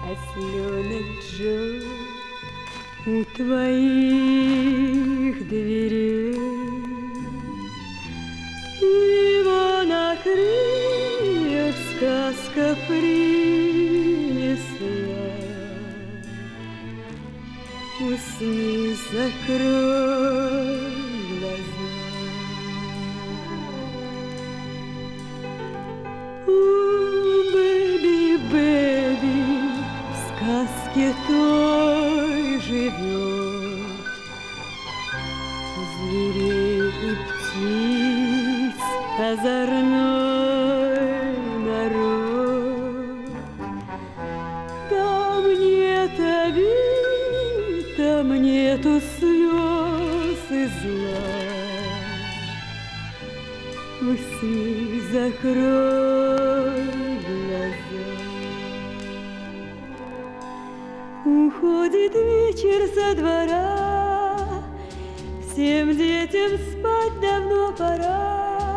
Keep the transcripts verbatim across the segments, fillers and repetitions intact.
Осленок Джо у твоих дверей, его на крыльях сказка принесла. Усни, закрой глаза. О, бэби, бэби, в сказке той живет зверей и птиц озорной народ. Там нет обид, там нету слез и зла. Усни, закрой глаза. Уходит вечер со двора, всем детям спать давно пора.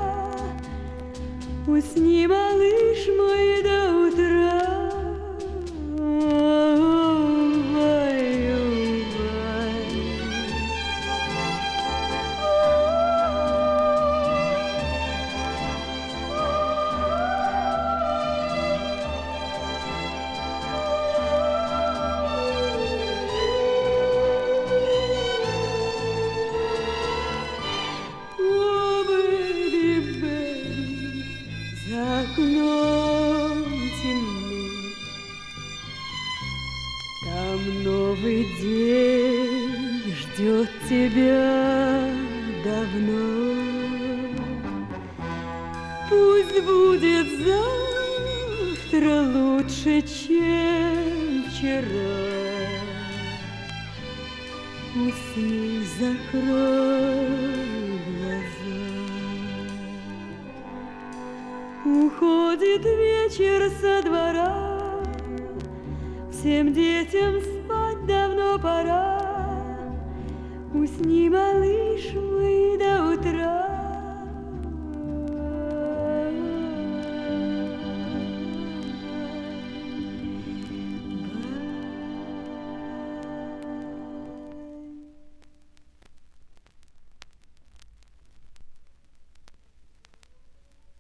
Усни, малыш мой, до утра. За окном темно, там новый день ждет тебя давно. Пусть будет завтра лучше, чем вчера. Усни, закрой глаза. Уходит вечер со двора, всем детям спать давно пора. Усни, малыш мой, до утра.